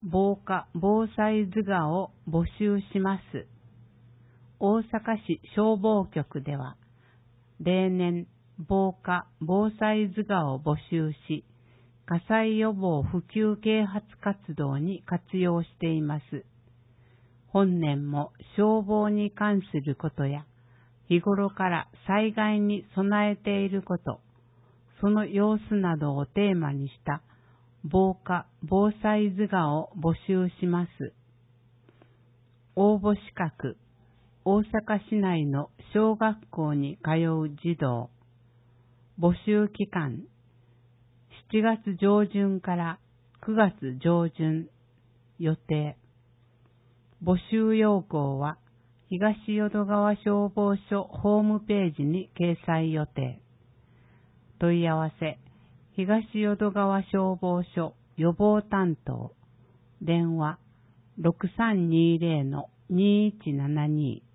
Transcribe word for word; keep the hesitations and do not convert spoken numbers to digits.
防火・防災図画を募集します。大阪市消防局では、例年、防火・防災図画を募集し、火災予防普及啓発活動に活用しています。本年も消防に関することや、日頃から災害に備えていること、その様子などをテーマにした防火・防災図画を募集します。応募資格、大阪市内の小学校に通う児童、募集期間、しちがつ上旬からくがつ上旬予定。募集要項は東淀川消防署ホームページに掲載予定。問い合わせ、東淀川消防署予防担当、電話ろくさんにーぜろのにーいちななに